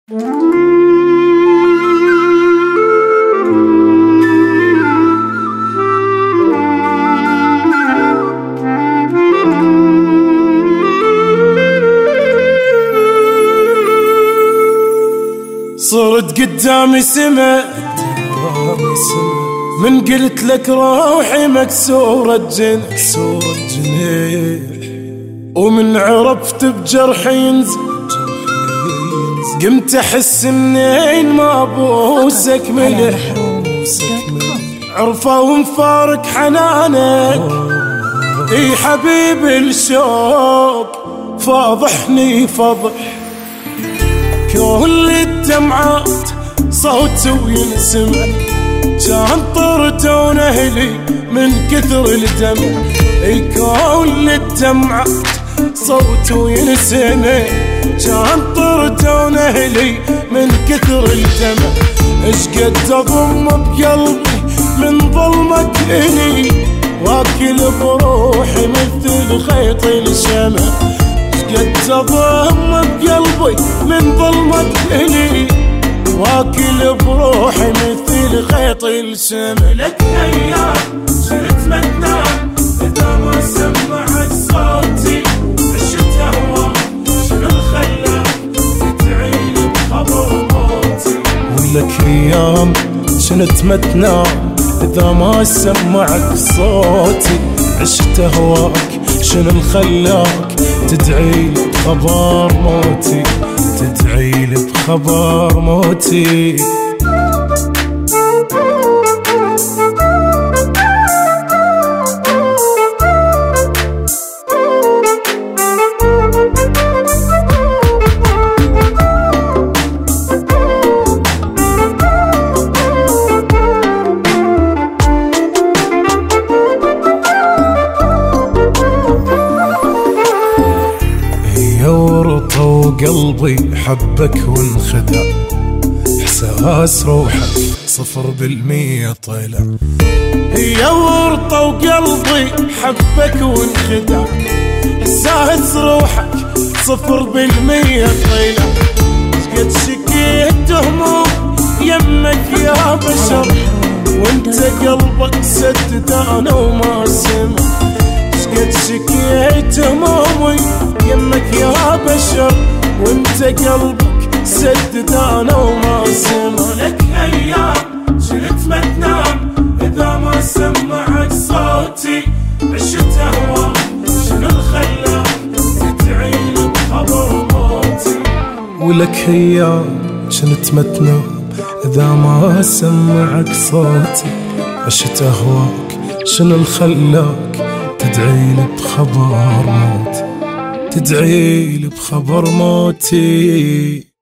صرت قدامي سما من قلت لك روحي مكسورة جنح، ومن عرفت بجرحي ينزل قمت احس اني ما بوسك ملح، عرفة ومفارق حنانك اي حبيبي الشوق فاضحني فضح، كل الدمعات صوت وينسمع كان طرت ونهلي من كثر الدمع، اي كل الدمعات صوت وينسمع كان طرت ونهلي من كثر الدمع، اش قد اضم بقلبي من ظلمك الي واكل بروحي مثل خيط الشمع، قد اضم بقلبي من ظلمك الي واكل بروحي مثل خيط الشمع. لك ايام صرت ما تنام اذا ما سمعت صوتي، عشت هواك شنو الخلاك تدعيلي بخبر موتي، ولك ايام شنت ما تنام اذا ما سمعت صوتي، عشت هواك شنو الخلاك تدعيلي بخبر موتي، تدعيلي بخبر موتي. قلبي حبك وانخدع، احساس روحك 0% طلع، هي ورطة وقلبي حبك وانخدع، احساس روحك 0% طلع، قد شكيت هموم يمك يا بشر وانت قلبك سدد انا وما سمع، قد شكيت همومي يمك يا بشر وانت قلبك سدد انا وما سمع. لك ايام شلت ما تنام اذا ما سمعت صوتي، عشت هواك شنو الخلاك تدعيلي بخبر موتي، ولك ايام شلت ما تنام اذا ما سمعك صوتي، عشت هواك شنو الخلاك تدعيلي بخبر موتي، تدعيلي بخبر موتي.